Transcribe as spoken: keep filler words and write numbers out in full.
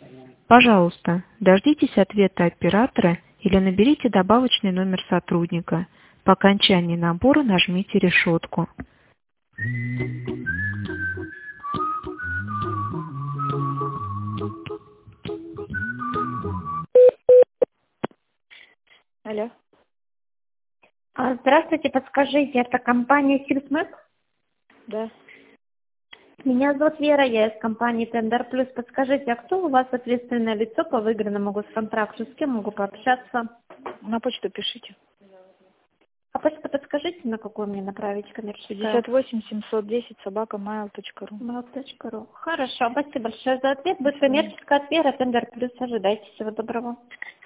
Пожалуйста, дождитесь ответа оператора или наберите добавочный номер сотрудника. По окончании набора нажмите решетку. Алло. А, Здравствуйте, подскажите, это компания Сильсмэп? Да. Меня зовут Вера, я из компании Тендер Плюс. Подскажите, а кто у вас ответственное лицо по выигранному госконтракту? С кем могу пообщаться? На почту пишите. А почту подскажите, на какую мне направить коммерческую? пятьдесят восемь семьсот десять собака mail точка ру. mail точка ру. Хорошо, спасибо большое за ответ. Будет коммерческая ответ, Тендер Плюс. Ожидайте. Всего доброго.